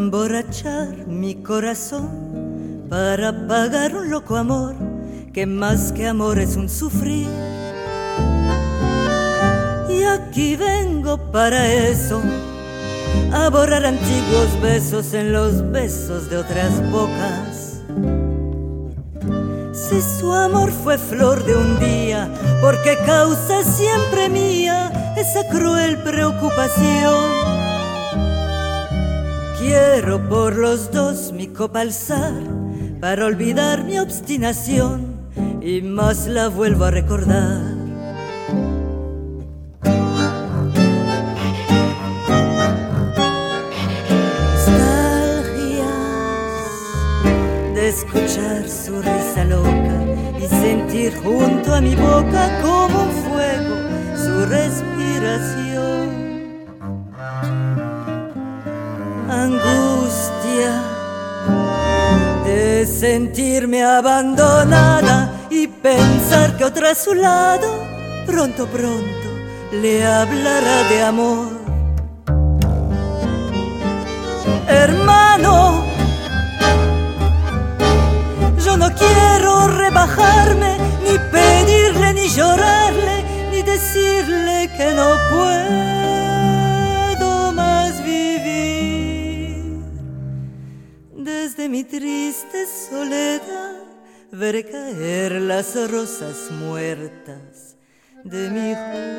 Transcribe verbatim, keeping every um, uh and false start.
emborrachar mi corazón, para pagar un loco amor que más que amor es un sufrir. Y aquí vengo para eso, a borrar antiguos besos en los besos de otras bocas. Si su amor fue flor de un día, ¿por qué causa siempre mía esa cruel preocupación? Quiero por los dos mi copa alzar, para olvidar mi obstinación, y más la vuelvo a recordar. De escuchar su risa loca y sentir junto a mi boca como un fuego su respiración. Angustia de sentirme abandonada y pensar que otra a su lado pronto, pronto le hablará de amor. Hermano, yo no quiero rebajarme, ni pedirle, ni llorarle, ni decirle que no puedo más vivir. Desde mi triste soledad veré caer las rosas muertas de mi